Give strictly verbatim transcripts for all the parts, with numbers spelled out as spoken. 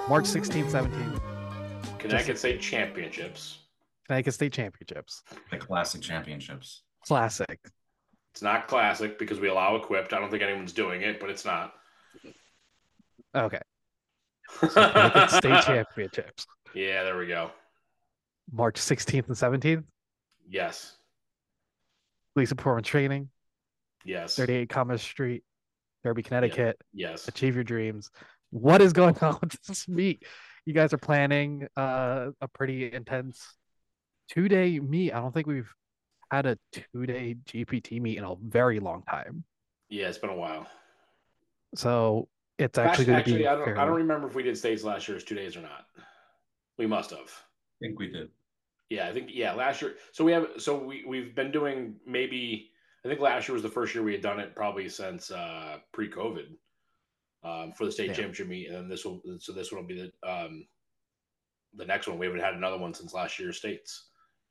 March sixteenth, seventeenth. Connecticut State Championships. Connecticut State Championships. The classic championships. Classic. It's not classic because we allow equipped. I don't think anyone's doing it, but it's not. Okay. So Connecticut State Championships. Yeah, there we go. March sixteenth and seventeenth. Yes. Lisa Performance Training. Yes. thirty-eight Commerce Street, Derby, Connecticut. Yes. Achieve your dreams. What is going on with this meet? You guys are planning uh, a pretty intense two-day meet. I don't think we've had a two-day G P T meet in a very long time. Yeah, it's been a while. So it's actually going to be. Actually, I don't. fairly... I don't remember if we did states last year as two days or not. We must have. I think we did. Yeah, I think yeah, last year. So we have. So we we've been doing maybe. I think last year was the first year we had done it probably since uh, pre-COVID um, for the state yeah. championship meet, and then this will. So this one will be the um, the next one. We haven't had another one since last year's states.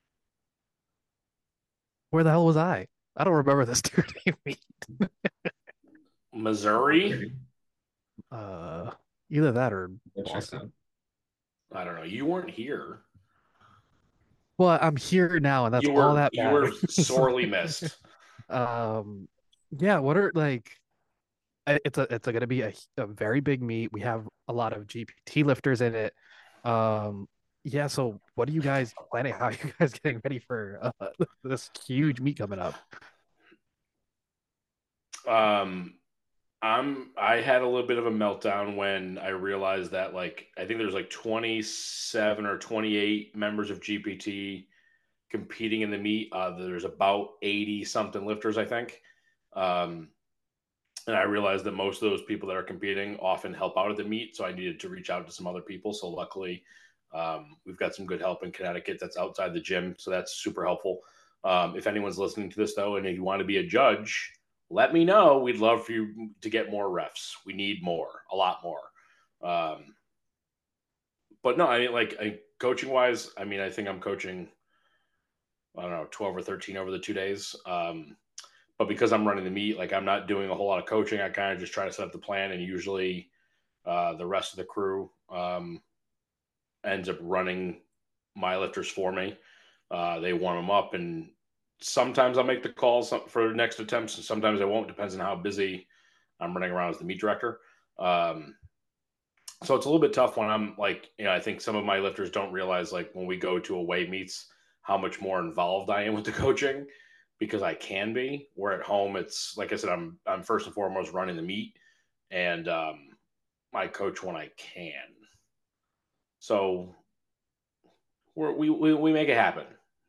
Where the hell was I? I don't remember this two-day meet. Missouri. Uh, either that or Boston. I don't know. You weren't here. Well, I'm here now, and that's you were, all that matters. You were sorely so, missed. Um, yeah. What are like? It's a it's going to be a, a very big meet. We have a lot of G P T lifters in it. Um, yeah. So, what are you guys planning? How are you guys getting ready for uh, this huge meet coming up? Um. I'm I had a little bit of a meltdown when I realized that like I think there's like twenty-seven or twenty-eight members of G P T competing in the meet. Uh, there's about eighty something lifters, I think. Um, and I realized that most of those people that are competing often help out at the meet. So I needed to reach out to some other people. So luckily um, we've got some good help in Connecticut that's outside the gym. So that's super helpful. Um, if anyone's listening to this though, and if you want to be a judge, let me know. We'd love for you to get more refs. We need more, a lot more. Um, but no, I mean, like I, coaching wise, I mean, I think I'm coaching, I don't know, twelve or thirteen over the two days. Um, but because I'm running the meet, like I'm not doing a whole lot of coaching. I kind of just try to set up the plan, and usually uh, the rest of the crew um, ends up running my lifters for me. Uh, they warm them up, and sometimes I'll make the calls for next attempts, and sometimes I won't. Depends on how busy I'm running around as the meet director. Um, so it's a little bit tough when I'm like, you know, I think some of my lifters don't realize like when we go to away meets, how much more involved I am with the coaching because I can be. Where at home, it's like I said, I'm I'm first and foremost running the meet, and um, I coach when I can. So we're, we we we make it happen.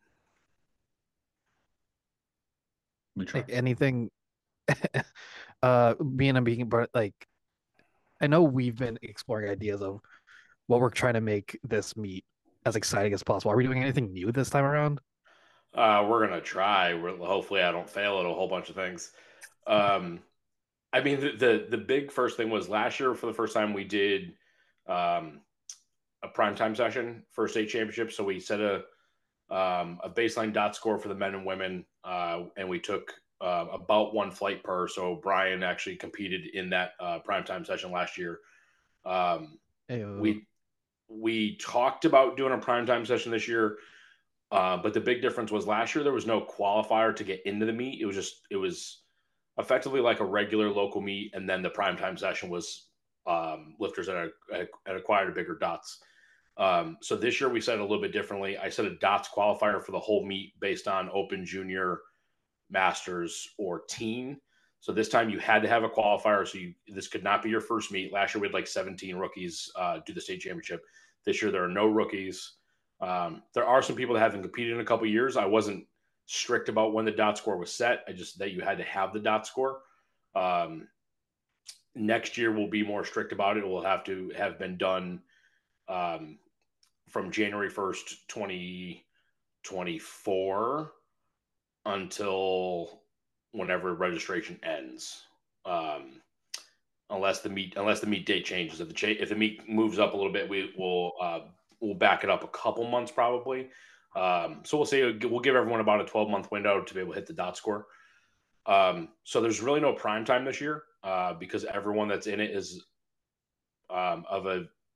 Like anything, uh, being a being, but like, I know we've been exploring ideas of what we're trying to make this meet as exciting as possible. Are we doing anything new this time around? Uh, we're gonna try. We're, hopefully, I don't fail at a whole bunch of things. Um, I mean, the, the the big first thing was last year for the first time we did um, a primetime session for state championship. So we set a um, a baseline dot score for the men and women, uh, and we took uh, about one flight per. So Brian actually competed in that uh, primetime session last year. Um, we we talked about doing a primetime session this year, uh, but the big difference was last year there was no qualifier to get into the meet. It was just it was effectively like a regular local meet, and then the primetime session was um, lifters that had, had acquired bigger dots. Um, so this year we set it a little bit differently. I set a dots qualifier for the whole meet based on open, junior, masters, or teen. So this time you had to have a qualifier. So you, this could not be your first meet. Last year we had like seventeen rookies uh, do the state championship. This year there are no rookies. Um, there are some people that haven't competed in a couple of years. I wasn't strict about when the dot score was set. I just that you had to have the dot score. Um, next year we'll be more strict about it. It will have to have been done um, from January first, twenty twenty-four until whenever registration ends. Um, unless the meet, unless the meet date changes. If the, cha- if the meet moves up a little bit, we will, uh, we'll back it up a couple months probably. Um, so we'll say, we'll give everyone about a twelve month window to be able to hit the dot score. Um, so there's really no prime time this year, uh, because everyone that's in it is, um, of a,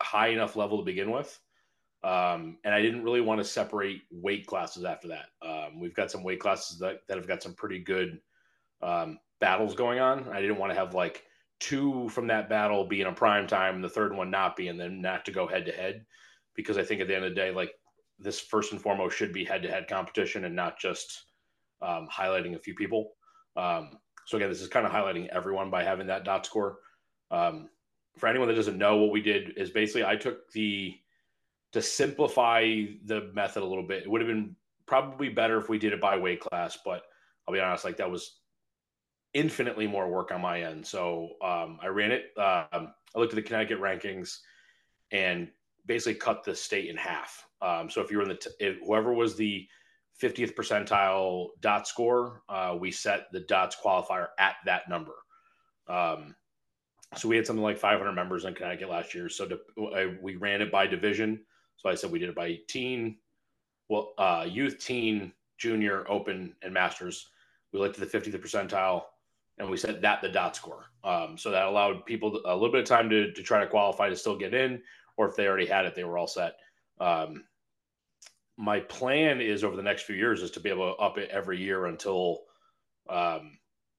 high enough level to begin with. Um, and I didn't really want to separate weight classes after that. Um, we've got some weight classes that, that have got some pretty good um, battles going on. I didn't want to have like two from that battle be in a prime time and the third one not be, and then not to go head to head, because I think at the end of the day, like this first and foremost should be head to head competition and not just um, highlighting a few people. Um, so again, this is kind of highlighting everyone by having that dot score. Um, for anyone that doesn't know, what we did is basically I took the to simplify the method a little bit. It would have been probably better if we did it by weight class, but I'll be honest, like that was infinitely more work on my end. So um, I ran it. Um, I looked at the Connecticut rankings and basically cut the state in half. Um, so if you were in the, t- if whoever was the fiftieth percentile dot score, uh, we set the dots qualifier at that number. Um, so we had something like five hundred members in Connecticut last year. So to, I, we ran it by division. So I said we did it by teen, well, uh, youth, teen, junior, open, and masters. We looked at the fiftieth percentile, and we set that the dot score. Um, so that allowed people to, a little bit of time to, to try to qualify to still get in, or if they already had it, they were all set. Um, my plan is over the next few years is to be able to up it every year until um,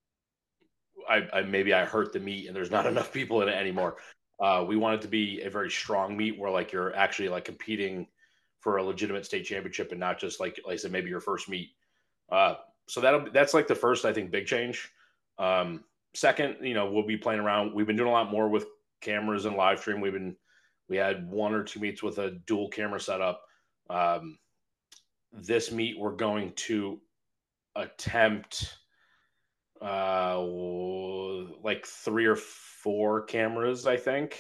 I, I maybe I hurt the meet and there's not enough people in it anymore. Uh, we want it to be a very strong meet where like you're actually like competing for a legitimate state championship and not just like, like I said, maybe your first meet. Uh, so that'll that's like the first, I think, big change. Um, second, you know, we'll be playing around. We've been doing a lot more with cameras and live stream. We've been we had one or two meets with a dual camera setup. Um, this meet we're going to attempt uh like three or four cameras, I think.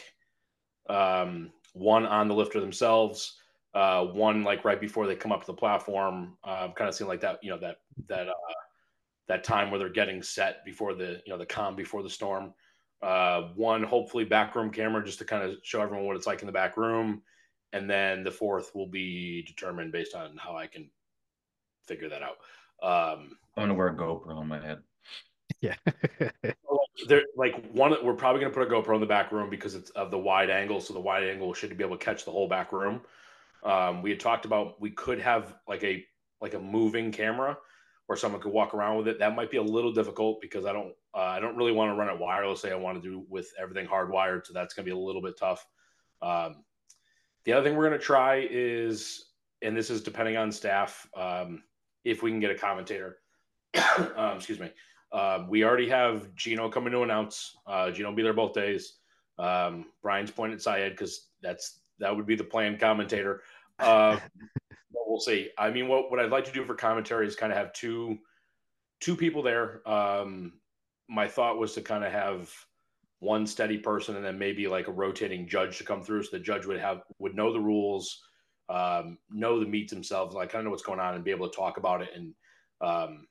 Um, one on the lifter themselves, uh, one like right before they come up to the platform, uh, kind of seeing like that, you know, that that uh, that time where they're getting set before the you know the calm before the storm. Uh, one hopefully backroom camera just to kind of show everyone what it's like in the back room, and then the fourth will be determined based on how I can figure that out. Um, I'm gonna wear a GoPro on my head. Yeah. There, like one, we're probably going to put a GoPro in the back room because it's of the wide angle. So the wide angle should be able to catch the whole back room. Um, we had talked about we could have like a like a moving camera where someone could walk around with it. That might be a little difficult because I don't uh, I don't really want to run it wirelessly. I want to do with everything hardwired, so that's going to be a little bit tough. Um, the other thing we're going to try is, and this is depending on staff, um, if we can get a commentator. um, excuse me. Uh, we already have Gino coming to announce. Uh, Gino will be there both days. Um, Brian's pointed Syed because that's that would be the planned commentator. Uh, but we'll see. I mean, what what I'd like to do for commentary is kind of have two two people there. Um, my thought was to kind of have one steady person and then maybe like a rotating judge to come through, so the judge would have would know the rules, um, know the meets themselves, like kind of know what's going on, and be able to talk about it and. Um,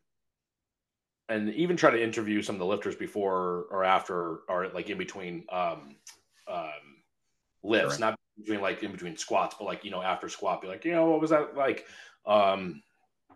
and even try to interview some of the lifters before or after or like in between um, um, lifts, Sure. not between like in between squats, but like, you know, after squat, be like, you know, what was that like? Um,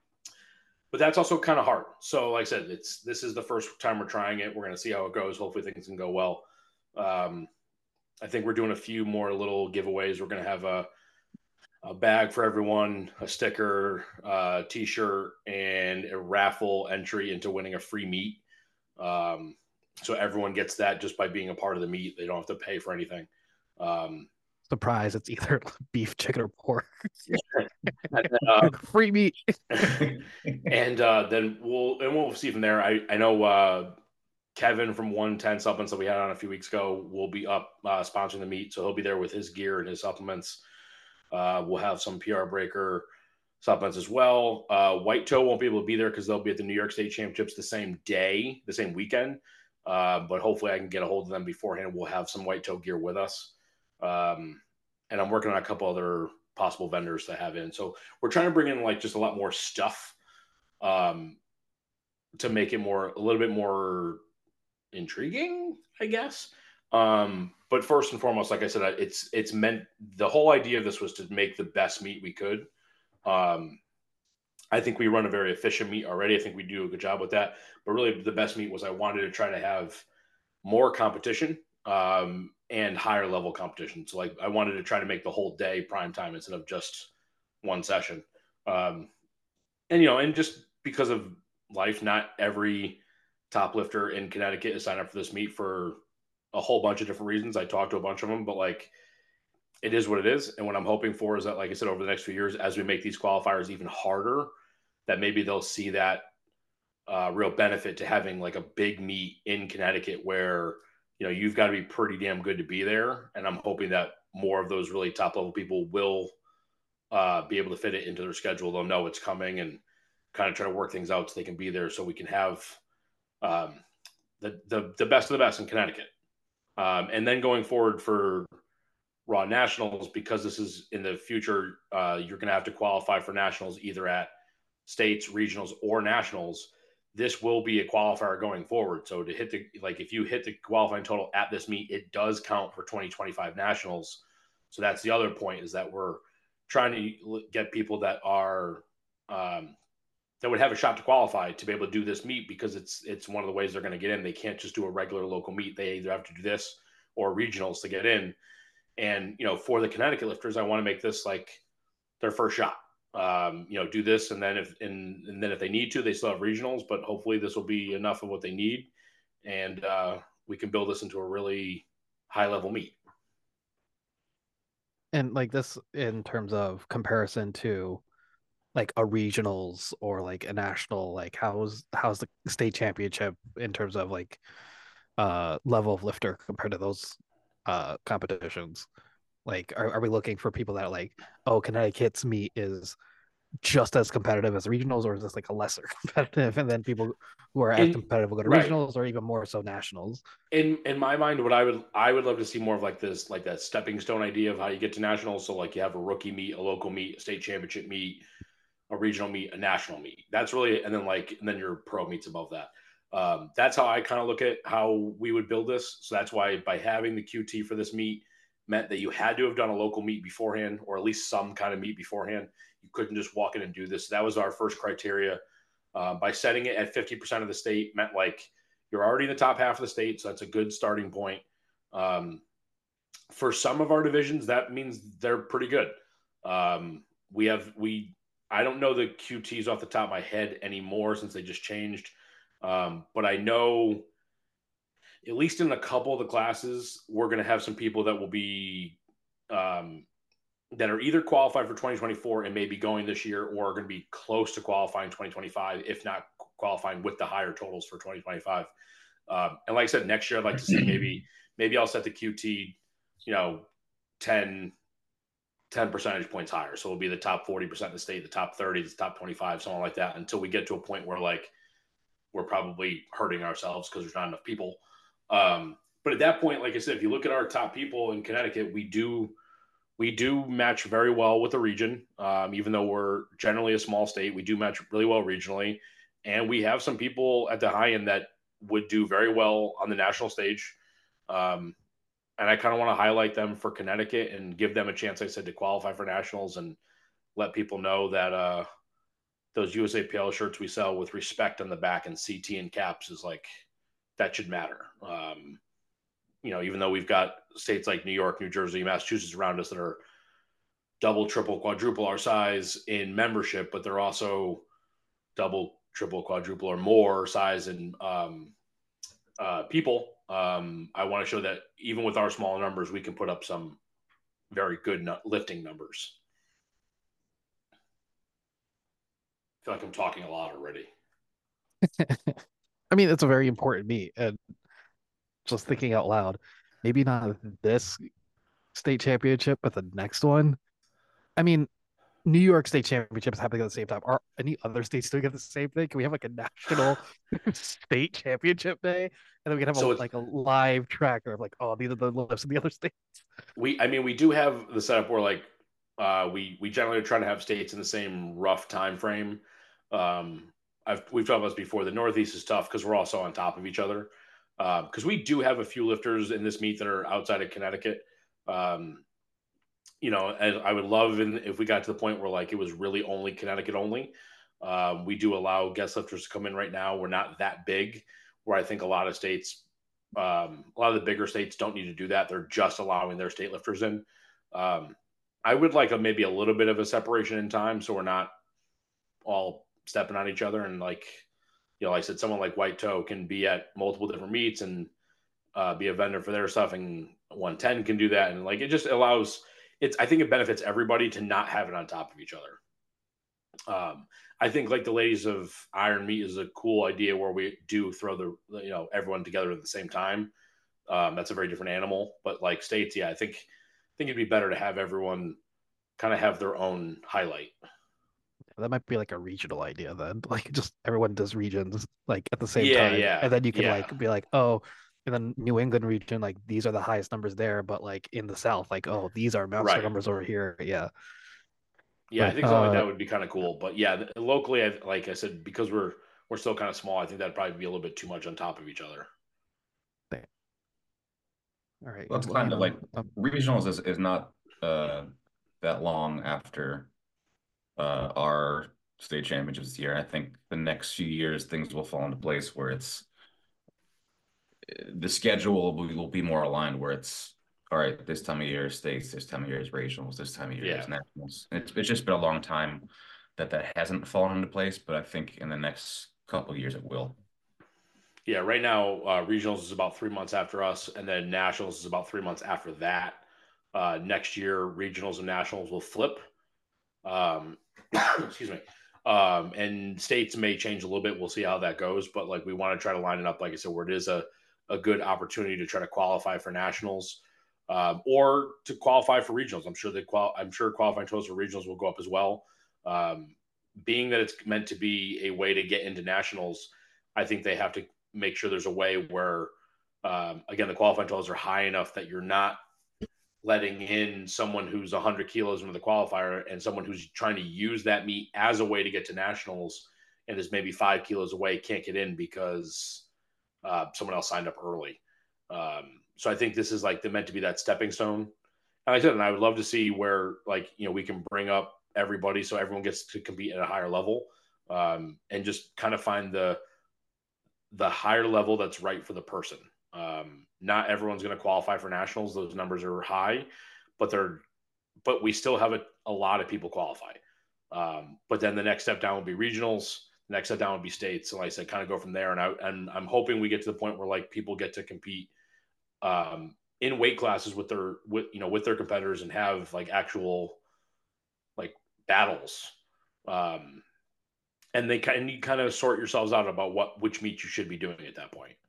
but that's also kind of hard. So like I said, it's, this is the first time we're trying it. We're going to see how it goes. Hopefully things can go well. Um, I think we're doing a few more little giveaways. We're going to have a, a bag for everyone, a sticker, uh, t-shirt, and a raffle entry into winning a free meet. Um, so everyone gets that just by being a part of the meet. They don't have to pay for anything. Um, Surprise, it's either beef, chicken, or pork. and, uh, Free meat. and uh, then we'll and we'll see from there. I I know uh, Kevin from one ten Supplements that we had on a few weeks ago will be up uh, sponsoring the meet, so he'll be there with his gear and his supplements. Uh, we'll have some P R Breaker supplements as well. Uh, White Toe won't be able to be there because they'll be at the New York State Championships the same day, the same weekend. Uh, but hopefully I can get a hold of them beforehand. We'll have some White Toe gear with us. Um, and I'm working on a couple other possible vendors to have in. So we're trying to bring in like just a lot more stuff um, to make it more, a little bit more intriguing, I guess. Um, but first and foremost, like I said, it's, it's meant, the whole idea of this was to make the best meet we could. Um, I think we run a very efficient meet already. I think we do a good job with that. But really, the best meet was I wanted to try to have more competition. Um, and higher level competition. So like I wanted to try to make the whole day prime time instead of just one session. Um, and you know, and just because of life, not every top lifter in Connecticut is signed up for this meet for a whole bunch of different reasons. I talked to a bunch of them, but like it is what it is. And what I'm hoping for is that, like I said, over the next few years, as we make these qualifiers even harder, that maybe they'll see that uh, real benefit to having like a big meet in Connecticut where, you know, you've got to be pretty damn good to be there. And I'm hoping that more of those really top level people will uh, be able to fit it into their schedule. They'll know it's coming and kind of try to work things out so they can be there so we can have um, the, the, the best of the best in Connecticut. Um, and then going forward for Raw Nationals, because this is in the future, uh, you're going to have to qualify for nationals either at states, regionals, or nationals. This will be a qualifier going forward. So to hit the, like, if you hit the qualifying total at this meet, it does count for twenty twenty-five nationals. So that's the other point, is that we're trying to get people that are, um, that would have a shot to qualify to be able to do this meet, because it's, it's one of the ways they're going to get in. They can't just do a regular local meet. They either have to do this or regionals to get in. And, you know, for the Connecticut lifters, I want to make this like their first shot. Um, you know, do this, and then if and, and then if they need to, they still have regionals. But hopefully, this will be enough of what they need, and uh, we can build this into a really high level meet. And like this, in terms of comparison to like a regionals or like a national, like how's how's the state championship in terms of like uh level of lifter compared to those uh competitions? Like, are, are we looking for people that are like, oh, Connecticut's meet is just as competitive as regionals, or is this like a lesser competitive? And then people who are as In, competitive will go to right. regionals, or even more so nationals. In in my mind, what I would I would love to see more of like this, like that stepping stone idea of how you get to nationals. So like you have a rookie meet, a local meet, a state championship meet, a regional meet, a national meet. That's really, and then like, and then your pro meets above that. Um, that's how I kind of look at how we would build this. So that's why by having the Q T for this meet meant that you had to have done a local meet beforehand, or at least some kind of meet beforehand. You couldn't just walk in and do this. That was our first criteria. Uh, by setting it at fifty percent of the state meant like you're already in the top half of the state. So that's a good starting point. Um, for some of our divisions, that means they're pretty good. Um, we have, we, I don't know the Q Ts off the top of my head anymore since they just changed. Um, but I know at least in a couple of the classes, we're going to have some people that will be, um, that are either qualified for twenty twenty-four and maybe going this year, or are going to be close to qualifying twenty twenty-five, if not qualifying with the higher totals for twenty twenty-five. Um, and like I said, next year, I'd like to see maybe, maybe I'll set the Q T, you know, ten, ten percentage points higher. So it'll be the top forty percent of the state, the top thirty, the top twenty-five, something like that, until we get to a point where like we're probably hurting ourselves because there's not enough people. Um, but at that point, like I said, if you look at our top people in Connecticut, we do we do match very well with the region. Um, even though we're generally a small state, we do match really well regionally, and we have some people at the high end that would do very well on the national stage. Um, and I kind of want to highlight them for Connecticut and give them a chance, I said, to qualify for nationals, and let people know that uh, those U S A P L shirts we sell with respect on the back and C T and caps is like, that should matter. Um, you know, even though we've got states like New York, New Jersey, Massachusetts around us that are double, triple, quadruple our size in membership, but they're also double, triple, quadruple, or more size in um, uh, people. Um, I want to show that even with our small numbers, we can put up some very good lifting numbers. I feel like I'm talking a lot already. I mean, it's a very important meet, and just thinking out loud, maybe not this state championship, but the next one. I mean, New York State Championship is happening at the same time. Are any other states doing the same thing? Can we have like a national state championship day, and then we can have a, So like a live tracker of like, oh, these are the lifts in the other states. We, I mean, we do have the setup where like uh, we we generally try to have states in the same rough time frame. Um, I've we've talked about this before. The Northeast is tough because we're also on top of each other. Because uh, we do have a few lifters in this meet that are outside of Connecticut. Um, you know, and I would love in, if we got to the point where like it was really only Connecticut only. Um, we do allow guest lifters to come in right now. We're not that big, where I think a lot of states Um, a lot of the bigger states don't need to do that. They're just allowing their state lifters in. Um, I would like a maybe a little bit of a separation in time, so we're not all stepping on each other. And like, you know, like I said, someone like White Toe can be at multiple different meets and uh, be a vendor for their stuff, and one ten can do that. And like, it just allows it's, I think it benefits everybody to not have it on top of each other. Um, I think like the ladies of Iron Meat is a cool idea where we do throw the, you know, everyone together at the same time. Um, that's a very different animal, but like states, yeah, I think, I think it'd be better to have everyone kind of have their own highlight. That might be like a regional idea then. Like just everyone does regions like at the same Yeah, time. yeah, And then you could yeah, like be like, oh, in the New England region, like these are the highest numbers there, but like in the South, like, oh, these are monster right. numbers over here. Yeah. Yeah, I But think something like uh that would be kind of cool. But yeah, locally, I, like I said, because we're we're still kind of small, I think that'd probably be a little bit too much on top of each other. all right. Well, it's Well, you kind of like know, um, regionals is, is not uh that long after uh our state championships this year. I think the next few years things will fall into place where it's the schedule will, will be more aligned where it's all right, this time of year is states, this time of year is regionals, this time of year Yeah. is nationals. It's it's just been a long time that that hasn't fallen into place, but I think in the next couple of years it will. Yeah, right now, uh, regionals is about three months after us, and then nationals is about three months after that. Uh, next year, regionals and nationals will flip. Um, excuse me. Um, and states may change a little bit. We'll see how that goes. But like, we want to try to line it up, like I said, where it is a, a good opportunity to try to qualify for nationals, um, or to qualify for regionals. I'm sure that qual- I'm sure qualifying totals for regionals will go up as well. Um, being that it's meant to be a way to get into nationals, I think they have to make sure there's a way where, um, again, the qualifying totals are high enough that you're not letting in someone who's one hundred kilos into the qualifier and someone who's trying to use that meet as a way to get to nationals and is maybe five kilos away can't get in because uh, someone else signed up early. Um, so I think this is like the meant to be that stepping stone. And like I said, and I would love to see where like, you know, we can bring up everybody so everyone gets to compete at a higher level, um, and just kind of find the the higher level that's right for the person. Um, not everyone's going to qualify for nationals; those numbers are high, but they're but we still have a, a lot of people qualify. Um, but then the next step down will be regionals. The next step down would be states. So like I said, kind of go from there. And I and I'm hoping we get to the point where like people get to compete um, in weight classes with their with you know with their competitors and have like actual like battles. Um, and they kind you kind of sort yourselves out about what which meet you should be doing at that point.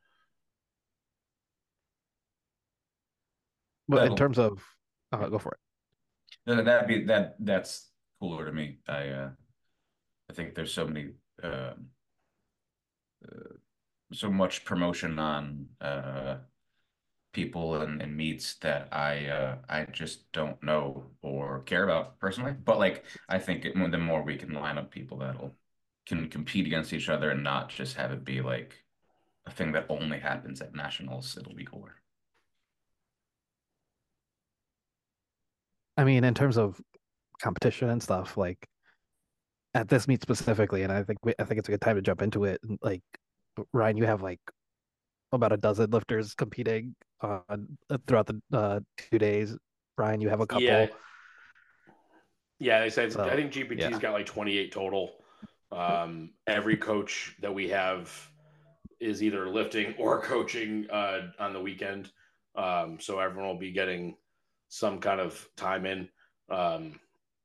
but in That'll terms of uh, go for it. that that'd be that that's cooler to me. I uh I think there's so many uh, uh so much promotion on uh people and, and meets that I uh I just don't know or care about personally. But like I think it, the more we can line up people that'll can compete against each other and not just have it be like a thing that only happens at nationals, it'll be cooler. I mean, in terms of competition and stuff, like at this meet specifically, and I think we, I think it's a good time to jump into it. And, like Ryan, you have like about a dozen lifters competing on throughout the uh, two days. Brian, you have a Yeah, couple. yeah. They said I So think G P T's yeah, got like twenty-eight total. Um, every coach that we have is either lifting or coaching uh, on the weekend. Um, so everyone will be getting some kind of time in, um,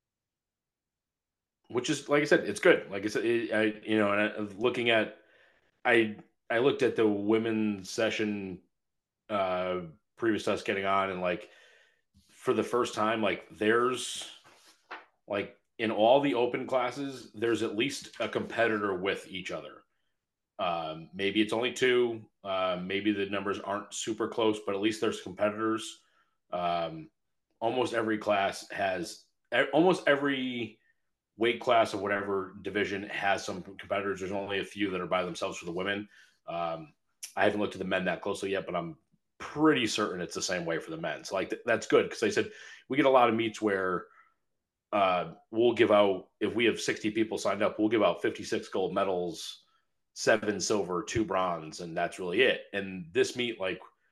which is like I said, it's good. Like I said, it, I you know, and I, looking at I I looked at the women's session uh, previous to us getting on, and like for the first time, like there's like in all the open classes, there's at least a competitor with each other. Um, maybe it's only two. Uh, maybe the numbers aren't super close, but at least there's competitors. Um, almost every class has, almost every weight class of whatever division has some competitors. There's only a few that are by themselves for the women. Um, I haven't looked at the men that closely yet, but I'm pretty certain it's the same way for the men. So like th- that's good because they said we get a lot of meets where uh, we'll give out if we have sixty people signed up, we'll give out fifty-six gold medals, seven silver, two bronze, and that's really it. And this meet, like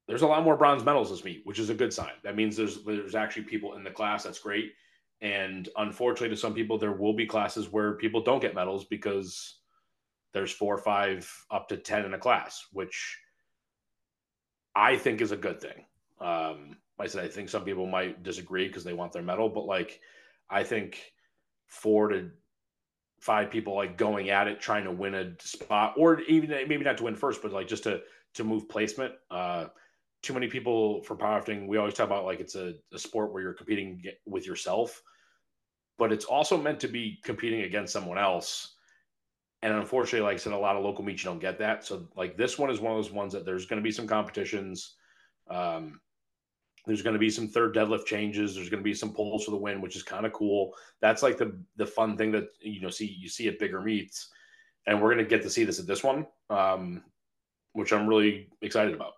there's a lot more bronze medals this meet, which is a good sign. That means there's there's actually people in the class. That's great. And unfortunately, to some people, there will be classes where people don't get medals because there's four or five up to ten in a class, which I think is a good thing. Um, like I said, I think some people might disagree because they want their medal, but like I think four to five people like going at it, trying to win a spot, or even maybe not to win first, but like just to to move placement. Uh, too many people for powerlifting. We always talk about like it's a, a sport where you're competing with yourself, but it's also meant to be competing against someone else. And unfortunately, like I said, a lot of local meets you don't get that. So like this one is one of those ones that there's going to be some competitions. Um, there's going to be some third deadlift changes. There's going to be some pulls for the win, which is kind of cool. That's like the the fun thing that you know see you see at bigger meets, and we're going to get to see this at this one, um, which I'm really excited about.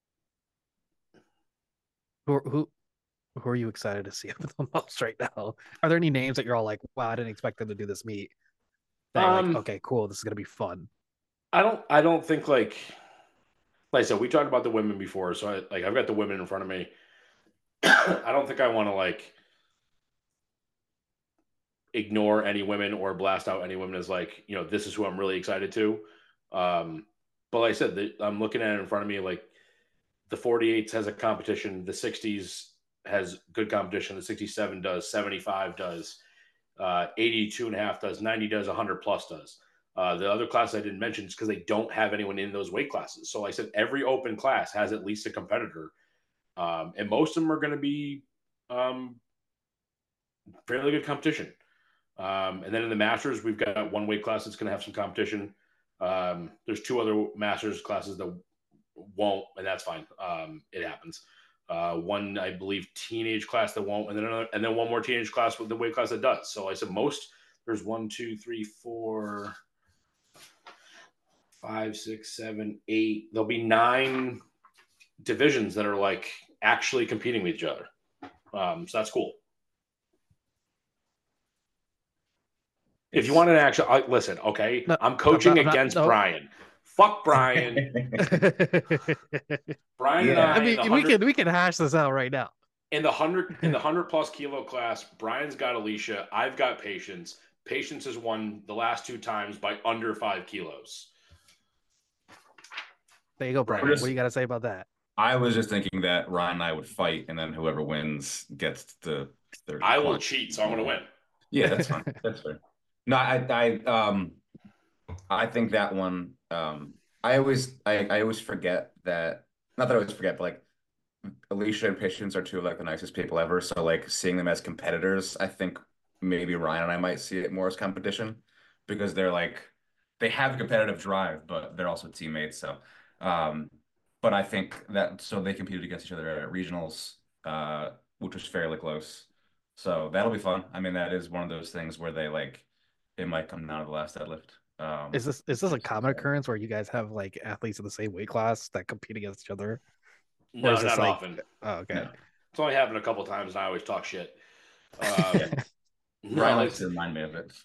Who who who are you excited to see the most right now? Are there any names that you're all like, wow, I didn't expect them to do this meet? That you're Um, like, okay, cool, this is gonna be fun. I don't I don't think like like I said, we talked about the women before, so I, like I've got the women in front of me. I don't think I want to like ignore any women or blast out any women as like, you know, this is who I'm really excited to. Um, but like I said, the, I'm looking at it in front of me, like the forty-eights has a competition. The sixties has good competition. The sixty-seven does, seventy-five does, uh, eighty-two and a half does, ninety does, one hundred plus does. Uh, the other class I didn't mention is because they don't have anyone in those weight classes. So like I said, every open class has at least a competitor. Um, and most of them are going to be um, fairly good competition. Um, and then in the masters, we've got one weight class that's going to have some competition. Um, there's two other masters classes that won't, and that's fine. Um, it happens. Uh, one, I believe, teenage class that won't, and then another, and then one more teenage class with the weight class that does. So I said most. There's one, two, three, four, five, six, seven, eight. There'll be nine divisions that are like actually competing with each other. Um, so that's cool. If you want an actual, I, listen, okay, No, I'm coaching I'm not, against no. Brian. Fuck Brian. Brian Yeah. and I, I mean, in the we can we can hash this out right now. in the hundred in the hundred plus kilo class, Brian's got Alicia. I've got Patience. Patience has won the last two times by under five kilos. There you go, Brian. Just, what do you got to say about that? I was just thinking that Ryan and I would fight, and then whoever wins gets the third. I will cheat, so I'm going to win. Yeah, that's fine. That's fair. No, I, I, um, I think that one. Um, I always, I, I always forget that. Not that I always forget, but like Alicia and Patience are two of like the nicest people ever. So like seeing them as competitors, I think maybe Ryan and I might see it more as competition because they're like they have a competitive drive, but they're also teammates. So, um, but I think that so they competed against each other at regionals, uh, which was fairly close. So that'll be fun. I mean, that is one of those things where they like it might come down to the last deadlift. Um, Is this is this a common occurrence where you guys have like athletes in the same weight class that compete against each other? Or No, is this not like, often. oh, okay. no. It's only happened a couple times, and I always talk shit. Um, no, Ryan like, likes to remind me of it.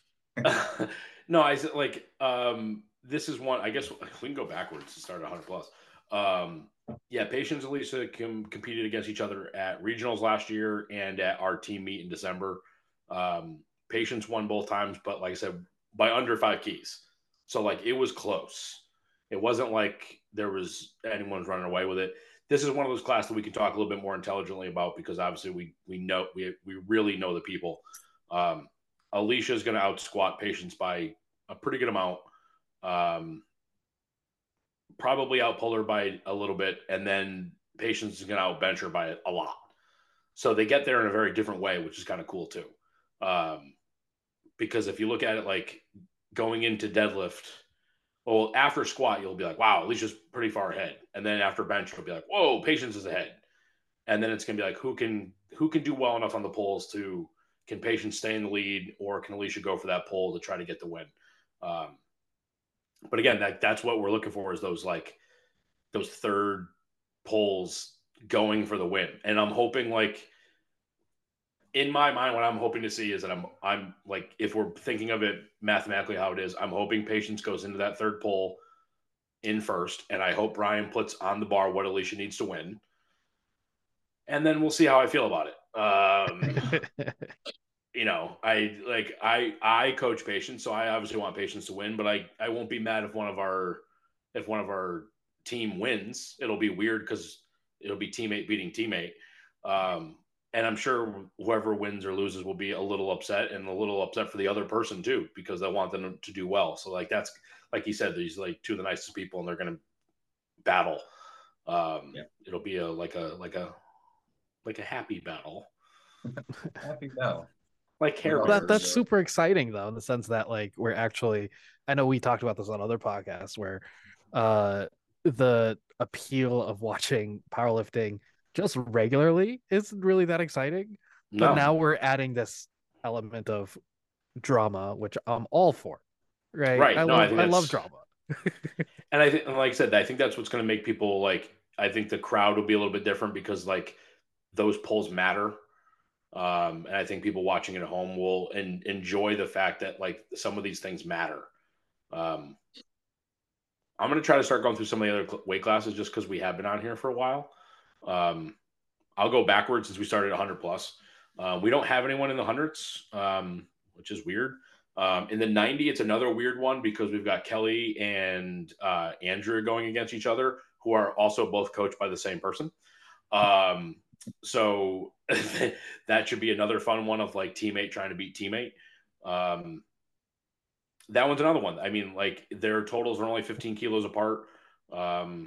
no, I said like um, this is one. I guess we can go backwards to start at one hundred plus. Um, yeah, Patience and Lisa com- competed against each other at regionals last year and at our team meet in December. Um, Patience won both times, but like I said, by under five keys. So like it was close. It wasn't like there was anyone's running away with it. This is one of those classes that we can talk a little bit more intelligently about because obviously we we know we we really know the people. Um, Alicia is going to out squat Patience by a pretty good amount. Um, probably out pull her by a little bit, and then Patience is going to out bench her by a lot. So they get there in a very different way, which is kind of cool too. Um, because if you look at it like going into deadlift, well, after squat, you'll be like, wow, Alicia's pretty far ahead. And then after bench, you'll be like, whoa, Patience is ahead. And then it's going to be like, who can who can do well enough on the pulls to, can Patience stay in the lead, or can Alicia go for that pull to try to get the win? Um, but again, that, that's what we're looking for is those like those third pulls going for the win. And I'm hoping like in my mind, what I'm hoping to see is that I'm I'm like if we're thinking of it mathematically how it is, I'm hoping Patience goes into that third pull in first, and I hope Brian puts on the bar what Alicia needs to win. And then we'll see how I feel about it. Um, you know, I like I I coach Patience, so I obviously want Patience to win, but I I won't be mad if one of our if one of our team wins. It'll be weird because it'll be teammate beating teammate. Um, and I'm sure whoever wins or loses will be a little upset and a little upset for the other person too, because I want them to do well. So like that's like you said, these like two of the nicest people, and they're gonna battle. Um, Yeah. It'll be a like a like a like a happy battle. Happy battle. Like Care Well, Bears. that that's super exciting though, in the sense that like we're actually, I know we talked about this on other podcasts where uh the appeal of watching powerlifting just regularly isn't really that exciting. But No. now we're adding this element of drama, which I'm all for. Right. Right. I No, I love think I that's love drama. and I think, like I said, I think that's what's going to make people like. I think the crowd will be a little bit different because like those polls matter, um, and I think people watching at home will en- enjoy the fact that like some of these things matter. Um, I'm going to try to start going through some of the other cl- weight classes just because we have been on here for a while. Um, I'll go backwards since we started at one hundred plus. Uh, we don't have anyone in the hundreds, um, which is weird. Um, in the ninety, it's another weird one because we've got Kelly and uh, Andrew going against each other, who are also both coached by the same person. Um, so that should be another fun one of like teammate trying to beat teammate. Um, that one's another one. I mean, like their totals are only fifteen kilos apart um,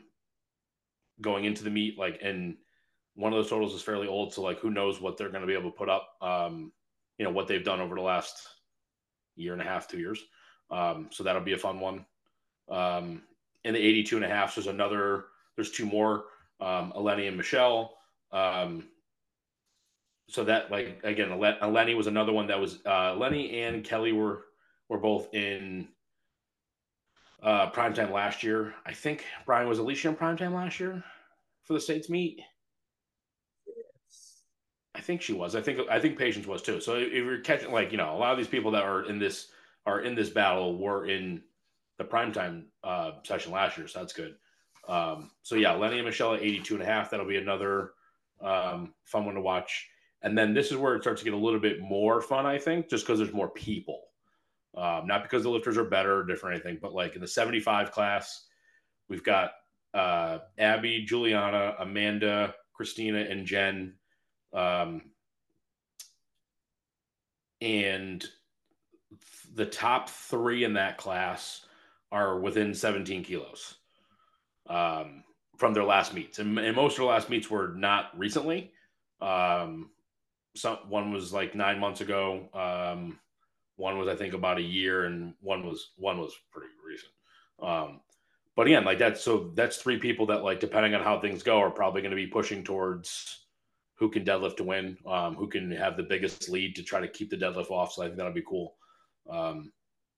going into the meet. Like, and one of those totals is fairly old, so like who knows what they're going to be able to put up. Um, you know what they've done over the last year and a half, two years. Um, so that'll be a fun one. Um, in the eighty-two and a half, so there's another. There's two more. Um, Eleni and Michelle. Um, so that like again, Eleni was another one that was uh, Eleni and Kelly were were both in uh, primetime last year. I think Brian was Alicia in primetime last year for the states meet. I think she was. I think I think Patience was too. So if you're catching like you know a lot of these people that are in this are in this battle were in the primetime uh, session last year, so that's good. Um, so yeah, Lenny and Michelle at eighty-two and a half. That'll be another um, fun one to watch. And then this is where it starts to get a little bit more fun, I think, just because there's more people. Um, not because the lifters are better or different or anything, but like in the seventy-five class, we've got uh, Abby, Juliana, Amanda, Christina, and Jen. Um, and the top three in that class are within seventeen kilos um, from their last meets. And, and most of their last meets were not recently. Um, some, one was like nine months ago. Um, one was, I think, about a year, and one was one was pretty recent. Um, but again, like that's so that's three people that, like, depending on how things go, are probably going to be pushing towards who can deadlift to win, um, who can have the biggest lead to try to keep the deadlift off. So I think that'll be cool. Um,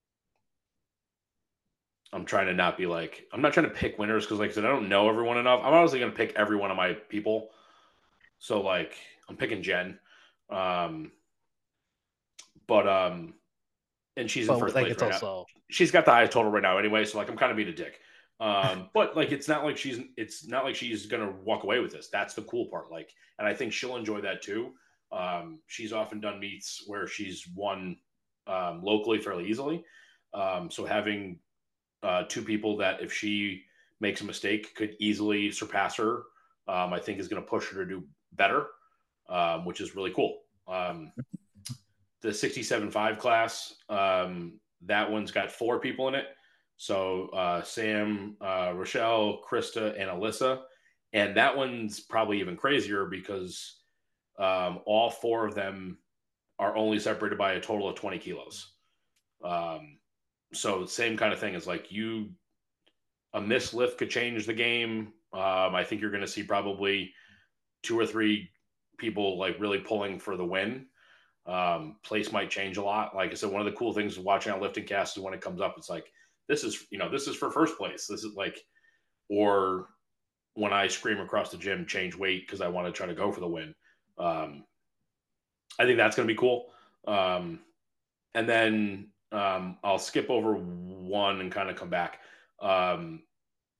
I'm trying to not be like, I'm not trying to pick winners because, like I said, I don't know everyone enough. I'm honestly going to pick every one of my people. So, like, I'm picking Jen. Um, but, um, and she's in But first like place it's right now. also She's got the highest total right now anyway. So, like, I'm kind of being a dick. Um, but like, it's not like she's, it's not like she's going to walk away with this. That's the cool part. Like, and I think she'll enjoy that too. Um, she's often done meets where she's won um, locally fairly easily. Um, so having uh, two people that if she makes a mistake could easily surpass her, um, I think is going to push her to do better, um, which is really cool. Um, the sixty-seven five class, um, that one's got four people in it. So uh, Sam, uh, Rochelle, Krista, and Alyssa. And that one's probably even crazier because um, all four of them are only separated by a total of twenty kilos. Um, so same kind of thing is like you, a missed lift could change the game. Um, I think you're going to see probably two or three people like really pulling for the win. Um, place might change a lot. Like I said, one of the cool things watching out lifting casts is when it comes up, it's like, this is, you know, this is for first place. This is like, or when I scream across the gym, change weight because I want to try to go for the win. Um, I think that's going to be cool. Um, and then um, I'll skip over one and kind of come back. Um,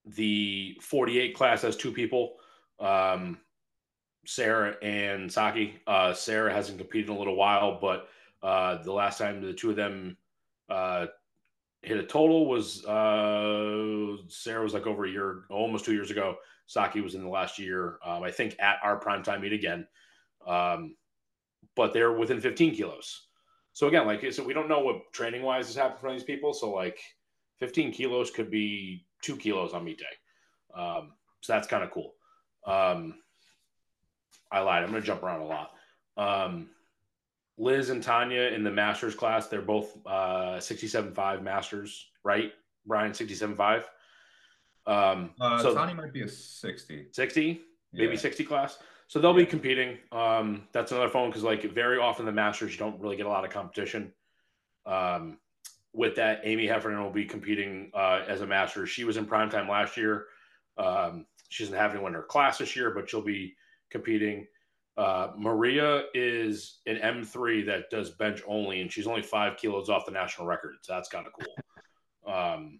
the forty-eight class has two people, um, Sarah and Saki. Uh, Sarah hasn't competed in a little while, but uh, the last time the two of them uh, hit a total was uh, Sarah was like over a year, almost two years ago. Saki was in the last year, um, I think, at our primetime meet again. Um, but they're within fifteen kilos. So again, like so we don't know what training wise has happened for these people. So like fifteen kilos could be two kilos on meet day. Um, so that's kind of cool. Um, I lied. I'm going to jump around a lot. Um, Liz and Tanya in the masters class, they're both uh, sixty-seven point five masters, right? Brian, sixty-seven point five. Um, Uh, so Tanya might be a sixty. sixty, maybe Yeah. sixty class. So they'll Yeah. be competing. Um, that's another phone because like very often the masters you don't really get a lot of competition. Um, with that, Amy Heffernan will be competing uh, as a master. She was in primetime last year. Um, she doesn't have anyone in her class this year, but she'll be competing. Uh, Maria is an M three that does bench only, and she's only five kilos off the national record. So that's kind of cool. Um,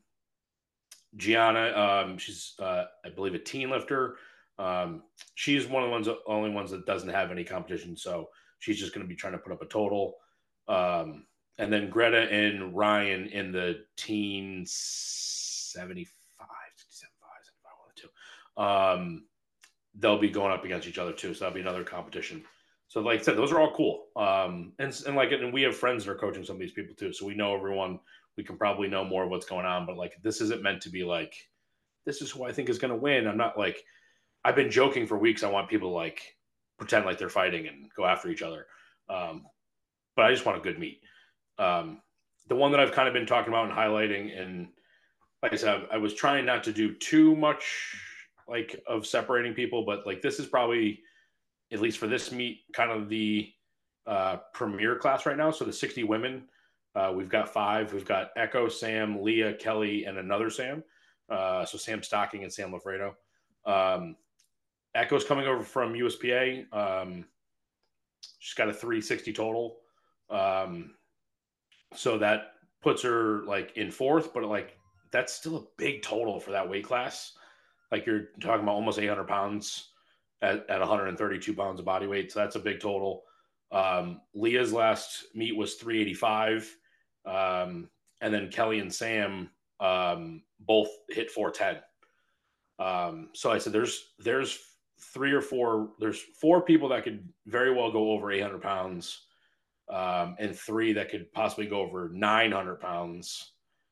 Gianna, um, she's, uh, I believe, a teen lifter. Um, she's one of the ones, only ones that doesn't have any competition. So she's just going to be trying to put up a total. Um, and then Greta and Ryan in the teen seventy-five, seventy-five, seventy-five, one or two. Um, they'll be going up against each other too. So that'll be another competition. So like I said, those are all cool. Um, and, and like, and we have friends that are coaching some of these people too. So we know everyone, we can probably know more of what's going on, but like, this isn't meant to be like, this is who I think is going to win. I'm not like, I've been joking for weeks. I want people to like pretend like they're fighting and go after each other. Um, but I just want a good meet. Um, the one that I've kind of been talking about and highlighting, and like I said, I, I was trying not to do too much like of separating people, but like this is probably, at least for this meet, kind of the uh, premier class right now. So the sixty women, uh, we've got five. We've got Echo, Sam, Leah, Kelly, and another Sam. Uh, so Sam Stocking and Sam Lafredo. Um, Echo's coming over from U S P A. Um, she's got a three sixty total. Um, so that puts her like in fourth, but like that's still a big total for that weight class. Like you're talking about almost eight hundred pounds at, at one hundred thirty-two pounds of body weight. So that's a big total. Um, Leah's last meet was three eighty-five. Um, and then Kelly and Sam um, both hit four ten. Um, so I said, there's, there's three or four, there's four people that could very well go over eight hundred pounds. Um, and three that could possibly go over nine hundred pounds,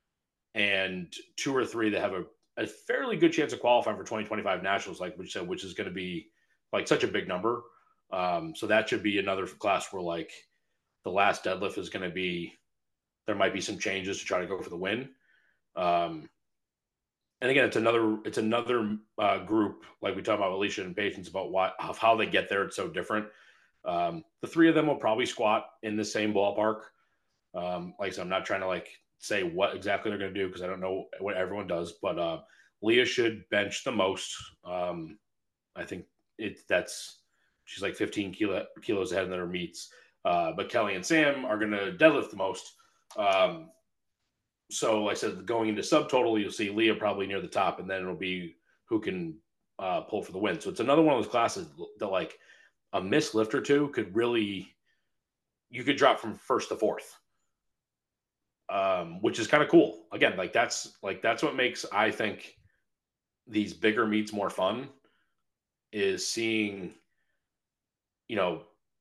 and two or three that have a, a fairly good chance of qualifying for twenty twenty-five nationals, like which said, which is going to be like such a big number. Um, so that should be another class where like the last deadlift is going to be, there might be some changes to try to go for the win. Um, and again, it's another, it's another uh, group, like we talked about Alicia and Patience, about what, of how they get there. It's so different. Um, the three of them will probably squat in the same ballpark. Um, like I said, I'm not trying to like say what exactly they're going to do because I don't know what everyone does, but uh, Leah should bench the most. Um, I think it that's she's like fifteen kilo, kilos ahead in their meets. Uh, but Kelly and Sam are going to deadlift the most. Um, so like I said, going into subtotal, you'll see Leah probably near the top, and then it'll be who can uh, pull for the win. So it's another one of those classes that like a missed lift or two could really, you could drop from first to fourth, um, which is kind of cool. Again, like that's like that's what makes, I think, these bigger meets more fun, is seeing, you know,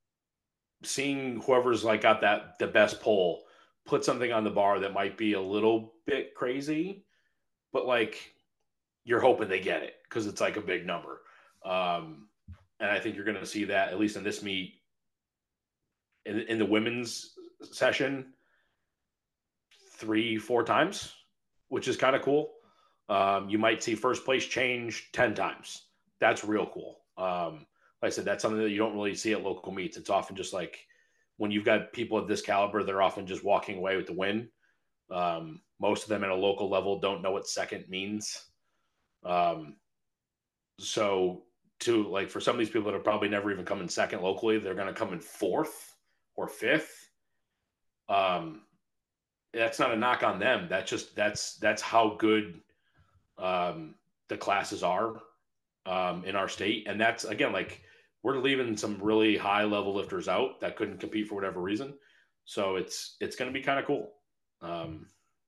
seeing whoever's like got that the best pull put something on the bar that might be a little bit crazy, but like you're hoping they get it because it's like a big number. Um, and I think you're going to see that at least in this meet, in, in the women's session, three, four times, which is kind of cool. Um, you might see first place change ten times. That's real cool. Um, like I said, that's something that you don't really see at local meets. It's often just like when you've got people at this caliber, they're often just walking away with the win. Um, most of them at a local level don't know what second means. Um, so to like, for some of these people that are probably never even come in second locally, they're going to come in fourth or fifth. Um, that's not a knock on them. That's just, that's, that's how good um, the classes are um, in our state. And that's, again, like we're leaving some really high level lifters out that couldn't compete for whatever reason. So it's, it's going to be kind of cool. Um,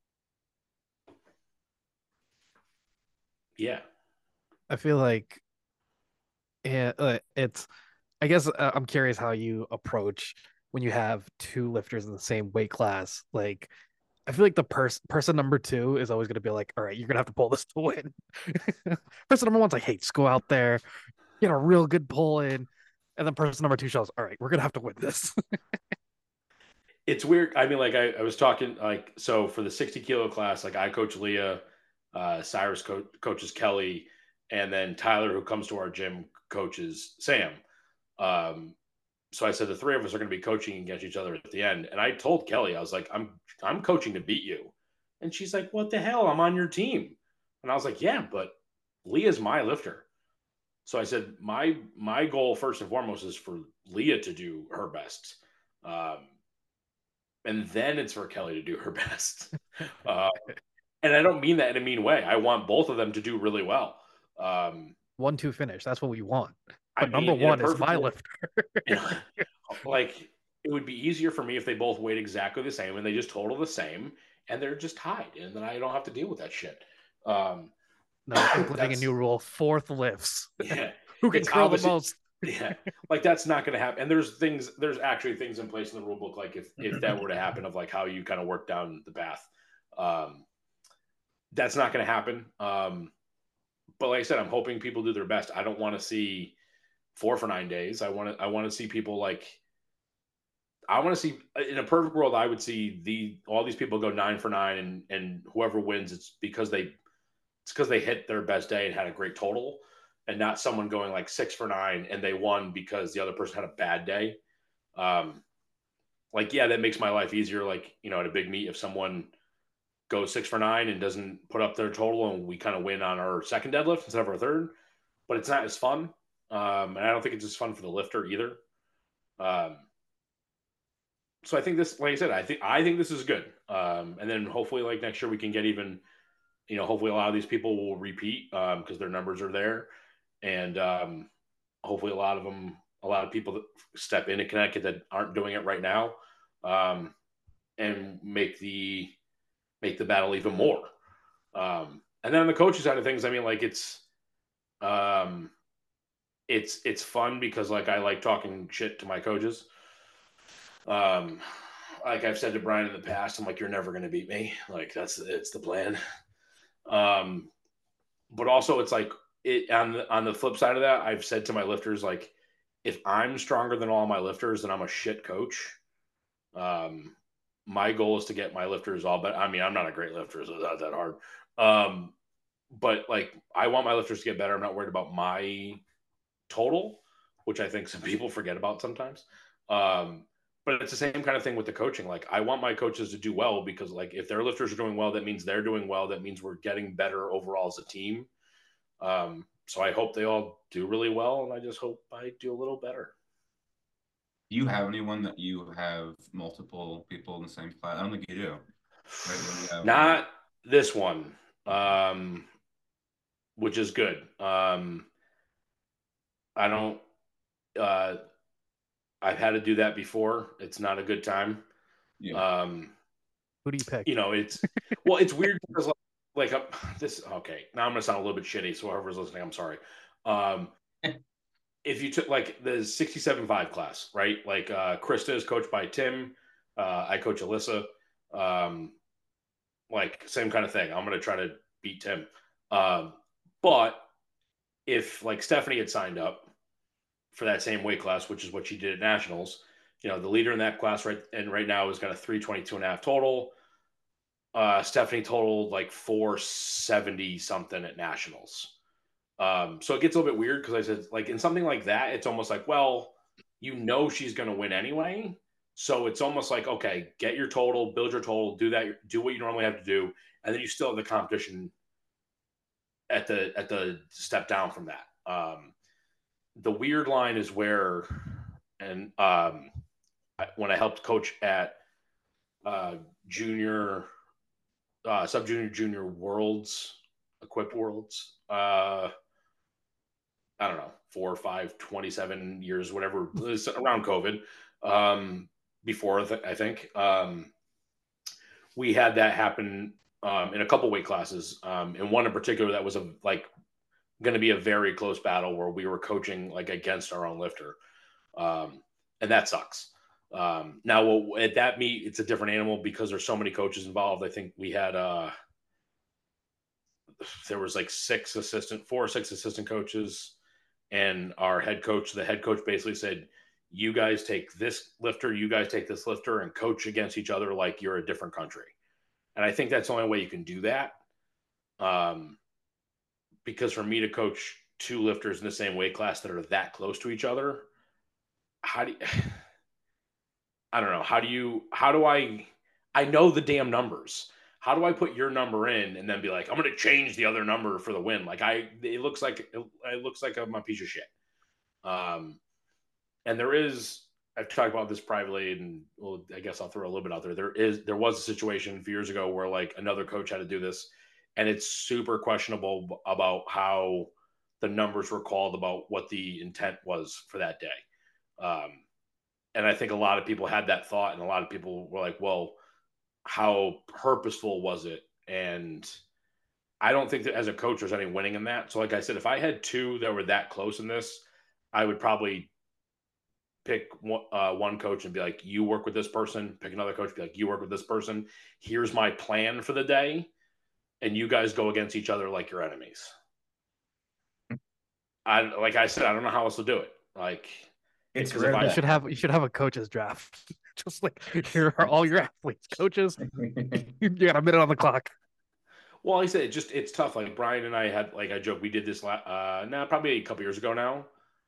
yeah. I feel like yeah, uh, it's I guess uh, I'm curious how you approach when you have two lifters in the same weight class. Like, I feel like the person person number two is always going to be like, all right, you're going to have to pull this to win. Person number one's like, hey, just go out there, get a real good pull in. And then person number two shows, all right, we're going to have to win this. It's weird. I mean, like I, I was talking like, so for the sixty kilo class, like I coach Leah, uh, Cyrus co- coaches Kelly, and then Tyler, who comes to our gym, coaches Sam. Um, so I said the three of us are going to be coaching against each other at the end. And I told Kelly, I was like, I'm I'm coaching to beat you. And she's like, what the hell? I'm on your team. And I was like, yeah, but Leah's my lifter. So I said, my my goal first and foremost is for Leah to do her best. Um, and then it's for Kelly to do her best. Uh, and I don't mean that in a mean way. I want both of them to do really well. Um, One two finish. That's what we want. I But number mean, in a one is perfect my world, lifter. you know, like it would be easier for me if they both weighed exactly the same and they just total the same and they're just tied, and then I don't have to deal with that shit. Um, No, implementing a new that's rule: fourth lifts. yeah, Who can it's curl the obviously most? yeah, like that's not going to happen. And there's things, there's actually things in place in the rule book, like if if that were to happen, of like how you kind of work down the path. Um, that's not going to happen. Um, but like I said, I'm hoping people do their best. I don't want to see four for nine days. I want to I want to see people like I want to see in a perfect world. I would see the all these people go nine for nine, and and whoever wins, it's because they it's because they hit their best day and had a great total, and not someone going like six for nine and they won because the other person had a bad day. Um, like yeah, that makes my life easier. Like you know, at a big meet, if someone goes six for nine and doesn't put up their total, and we kind of win on our second deadlift instead of our third, but it's not as fun. Um, and I don't think it's as fun for the lifter either. Um, so I think this, like I said, I think I think this is good. Um, and then hopefully, like next year, we can get even, you know, hopefully a lot of these people will repeat because um, their numbers are there, and um, hopefully a lot of them, a lot of people that step into Connecticut that aren't doing it right now, um, and make the make the battle even more. Um, and then on the coaching side of things, I mean, like it's, um, it's it's fun because like I like talking shit to my coaches. Um, like I've said to Brian in the past, I'm like, you're never going to beat me. Like that's it's the plan. Um, but also it's like it on the on the flip side of that, I've said to my lifters like, if I'm stronger than all my lifters, then I'm a shit coach. Um, my goal is to get my lifters all, but I mean, I'm not a great lifter, so it's not that hard. Um, but like, I want my lifters to get better. I'm not worried about my total, which I think some people forget about sometimes. Um, but it's the same kind of thing with the coaching. Like, I want my coaches to do well because, like, if their lifters are doing well, that means they're doing well. That means we're getting better overall as a team. Um, so I hope they all do really well, and I just hope I do a little better. Do you have anyone that you have multiple people in the same class? I don't think you do. Right? You have, Not uh, this one, um, which is good. Um, I don't. Uh, I've had to do that before. It's not a good time. yeah. Um, Who do you pick? you know, it's well, it's weird because like, like uh, this. Okay, now I'm gonna sound a little bit shitty. So whoever's listening, I'm sorry. Um, if you took like the sixty-seven five class, right? Like uh, Krista is coached by Tim. Uh, I coach Alyssa. Um, like same kind of thing. I'm gonna try to beat Tim. Um, but if like Stephanie had signed up for that same weight class, which is what she did at nationals, you know, the leader in that class right and right now has got a three twenty-two and a half total. Uh, Stephanie totaled like four seventy something at nationals. Um, so it gets a little bit weird because I said, like, in something like that, it's almost like, well, you know, she's going to win anyway. So it's almost like, okay, get your total, build your total, do that, do what you normally have to do. And then you still have the competition at the, at the step down from that. Um, the weird line is where, and um, when I helped coach at uh, junior, uh, sub junior, junior worlds, Equipped Worlds. Uh, I don't know, four or five, twenty-seven years, whatever, it was around COVID. Um, before I think um, we had that happen um, in a couple weight classes, um, and one in particular that was a like going to be a very close battle where we were coaching like against our own lifter, um, and that sucks. Um, now well, at that meet, it's a different animal because there's so many coaches involved. I think we had uh, there was like six assistant, four or six assistant coaches, and our head coach. The head coach basically said, "You guys take this lifter, you guys take this lifter, and coach against each other like you're a different country." And I think that's the only way you can do that. Um, because for me to coach two lifters in the same weight class that are that close to each other, how do you, I don't know. How do you, how do I, I know the damn numbers. How do I put your number in and then be like, I'm going to change the other number for the win? Like I, it looks like, it, it looks like I'm a piece of shit. Um, and there is, I've talked about this privately, and well, I guess I'll throw a little bit out there. There is, there was a situation a few years ago where like another coach had to do this, and it's super questionable about how the numbers were called, about what the intent was for that day. Um, and I think a lot of people had that thought, and a lot of people were like, well, how purposeful was it? And I don't think that as a coach there's any winning in that. So like I said, if I had two that were that close in this, I would probably pick one, uh, one coach and be like, you work with this person, pick another coach, be like, you work with this person. Here's my plan for the day. And you guys go against each other like your enemies. I, like I said, I don't know how else to do it. Like, It's because rare if I You that should have you should have a coaches draft. Just like here are all your athletes, coaches. You got a minute on the clock. well, like I said, it just it's tough. Like Brian and I had, like I joke, we did this la- uh now probably a couple years ago now.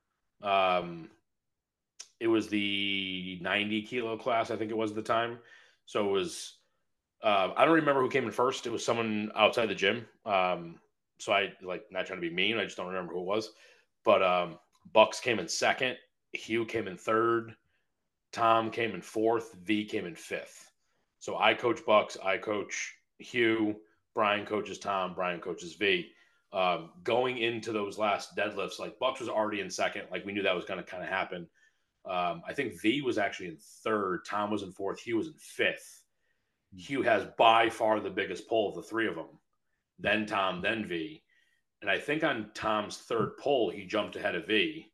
Um, it was the ninety kilo class, I think it was at the time. So it was uh, I don't remember who came in first. It was someone outside the gym. Um, so I like not trying to be mean. I just don't remember who it was. But um, Bucks came in second. Hugh came in third. Tom came in fourth. V came in fifth. So I coach Bucks. I coach Hugh. Brian coaches Tom. Brian coaches V. Um, going into those last deadlifts, like Bucks was already in second. Like we knew that was going to kind of happen. Um, I think V was actually in third. Tom was in fourth. Hugh was in fifth. Hugh has by far the biggest pull of the three of them. Then Tom, then V. And I think on Tom's third pull, he jumped ahead of V.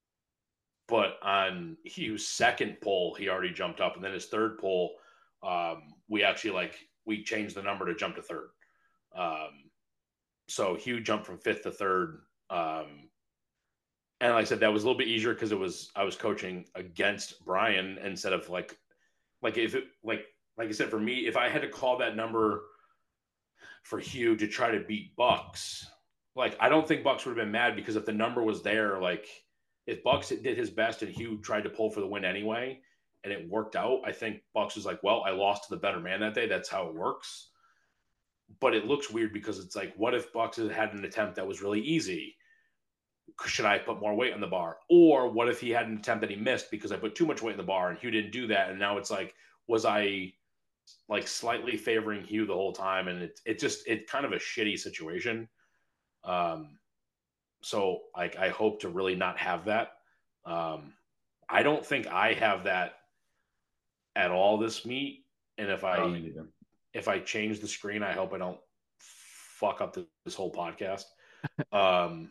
But on Hugh's second pull, he already jumped up. And then his third pull, um, we actually like, we changed the number to jump to third. Um, so Hugh jumped from fifth to third. Um, and like I said, that was a little bit easier because it was, I was coaching against Brian instead of like, like if it, like, like I said, for me, if I had to call that number for Hugh to try to beat Bucks, like I don't think Bucks would have been mad, because if the number was there, like if Bucks did his best and Hugh tried to pull for the win anyway, and it worked out, I think Bucks was like, well, I lost to the better man that day. That's how it works. But it looks weird because it's like, what if Bucks had had an attempt that was really easy? Should I put more weight on the bar? Or what if he had an attempt that he missed because I put too much weight in the bar and Hugh didn't do that? And now it's like, was I like slightly favoring Hugh the whole time? And it, it just, it's kind of a shitty situation. Um, so like, I hope to really not have that. Um, I don't think I have that at all this meet. And if Oh, I, me neither. if I change the screen, I hope I don't fuck up this whole podcast. Um,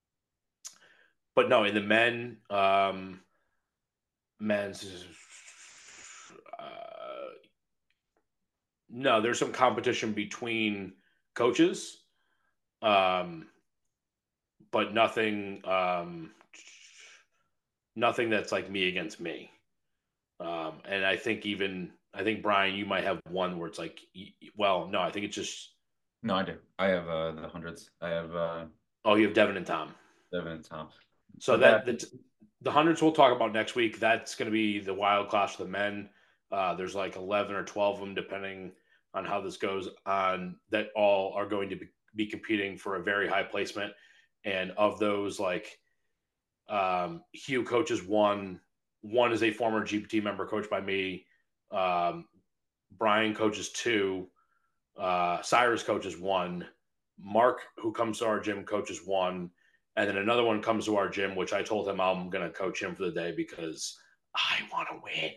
but no, in the men, um, men's, uh, no, there's some competition between coaches, um, but nothing, um, nothing that's like me against me. Um, and I think even, I think Brian, you might have one where it's like, well, no, I think it's just, No, I do. I have uh, the hundreds. I have uh, oh, you have Devin and Tom. Devin and Tom. So But that, that the, the hundreds we'll talk about next week. That's going to be the wild class for the men. Uh, there's like eleven or twelve of them, depending on how this goes on, that all are going to be, be competing for a very high placement. And of those, like um, Hugh coaches one, one is a former G P T member coached by me. Um, Brian coaches two, uh, Cyrus coaches one, Mark, who comes to our gym, coaches one, and then another one comes to our gym, which I told him I'm going to coach him for the day because I want to win.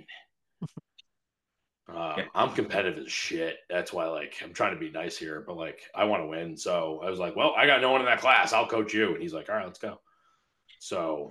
Um, Yeah. I'm competitive as shit. That's why, like, I'm trying to be nice here, but like, I want to win. So I was like, well, I got no one in that class. I'll coach you. And he's like, all right, let's go. So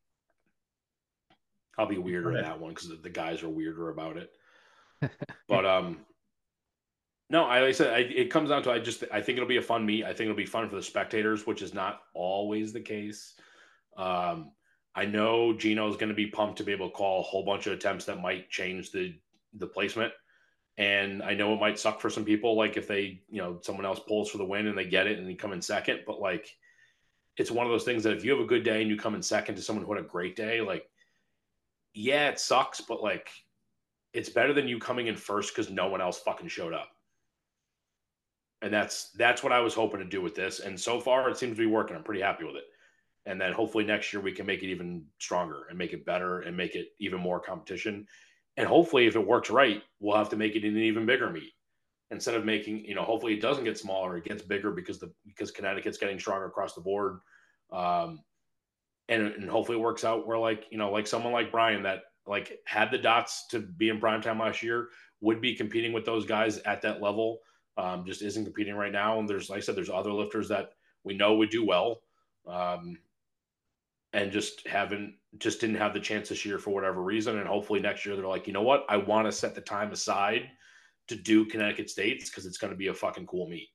I'll be weirder in that one because the guys are weirder about it. But um, no, I like I said, I, it comes down to I just I think it'll be a fun meet. I think it'll be fun for the spectators, which is not always the case. Um, I know Gino's going to be pumped to be able to call a whole bunch of attempts that might change the the placement. And I know it might suck for some people, like if they, you know, someone else pulls for the win and they get it and they come in second. But like, it's one of those things that if you have a good day and you come in second to someone who had a great day, like, yeah, it sucks, but like, it's better than you coming in first because no one else fucking showed up. And that's that's what I was hoping to do with this. And so far, it seems to be working. I'm pretty happy with it. And then hopefully next year we can make it even stronger and make it better and make it even more competition. And hopefully, if it works right, we'll have to make it an even bigger meet instead of making, you know, hopefully it doesn't get smaller, it gets bigger because the because Connecticut's getting stronger across the board. Um, and, and hopefully it works out where, like, you know, like someone like Brian that like had the dots to be in primetime last year would be competing with those guys at that level. Um, just isn't competing right now. And there's, like I said, there's other lifters that we know would do well. Um, and just haven't just didn't have the chance this year for whatever reason. And hopefully next year they're like, you know what? I want to set the time aside to do Connecticut States because it's going to be a fucking cool meet.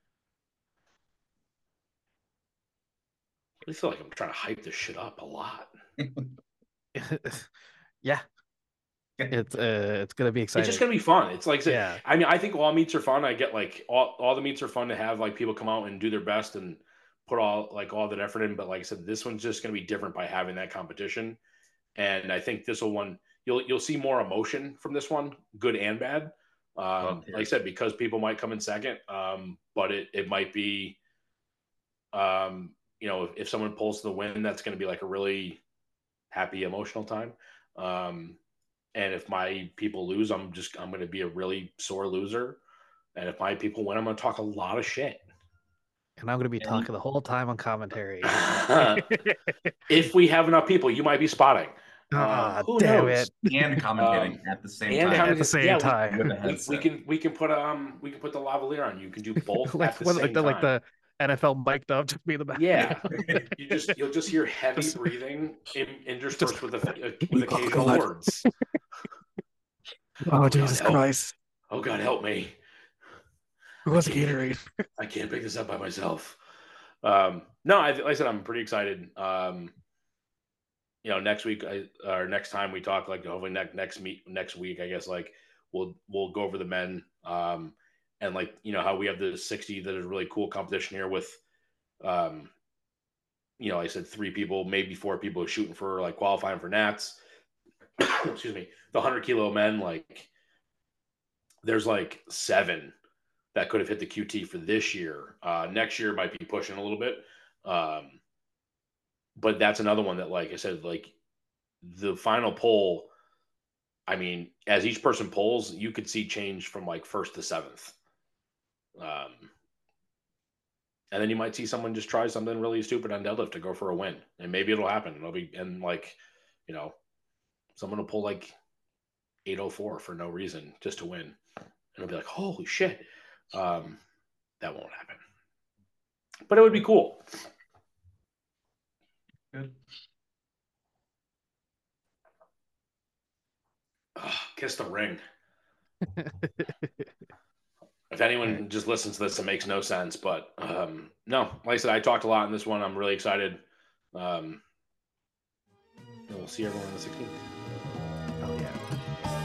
I feel like I'm trying to hype this shit up a lot. Yeah. It's uh, it's gonna be exciting. It's just gonna be fun. It's like, yeah. I mean, I think all meets are fun. I get like all, all the meets are fun to have like people come out and do their best and put all like all that effort in. But like I said, this one's just gonna be different by having that competition. And I think this will one you'll you'll see more emotion from this one, good and bad. Um, like I said, because people might come in second, um, but it it might be, um, you know, if, if someone pulls the win, that's going to be like a really happy emotional time. Um, and if my people lose, I'm just I'm going to be a really sore loser. And if my people win, I'm going to talk a lot of shit. And I'm going to be and talking the whole time on commentary. If we have enough people, you might be spotting. Ah, um, who damn knows? it! And commentating um, at the same and time. At the same yeah, time, we, we, we can we can put um we can put the lavalier on. You can do both like at the one, same like the, time. Like the N F L mic'd up, just be the back. Yeah, you just you'll just hear heavy just, breathing in, interspersed just, with a, with occasional oh words. Oh, oh Jesus God, Christ! Oh God, help me! Who was Gatorade? I can't pick this up by myself. Um, no, I, like I said, I'm pretty excited. Um, you know, next week I, or next time we talk, like hopefully next next meet next week, I guess, like we'll we'll go over the men, um, and like you know how we have the sixty that is really cool competition here with, um, you know, I said three people, maybe four people shooting for like qualifying for Nats. Excuse me, the hundred kilo men, like there's like seven that could have hit the Q T for this year. Uh, next year might be pushing a little bit. Um, but that's another one that, like I said, like the final poll, I mean, as each person polls, you could see change from like first to seventh. Um, and then you might see someone just try something really stupid on deadlift to go for a win. And maybe it'll happen. It'll be, and like, you know, someone will pull like eight oh four for no reason just to win. And it'll be like, holy shit. Um, that won't happen. But it would be cool. Good. Oh, kiss the ring. If anyone just listens to this, it makes no sense. But um, no, like I said, I talked a lot in this one. I'm really excited. Um, and we'll see everyone on the sixteenth. Oh, yeah.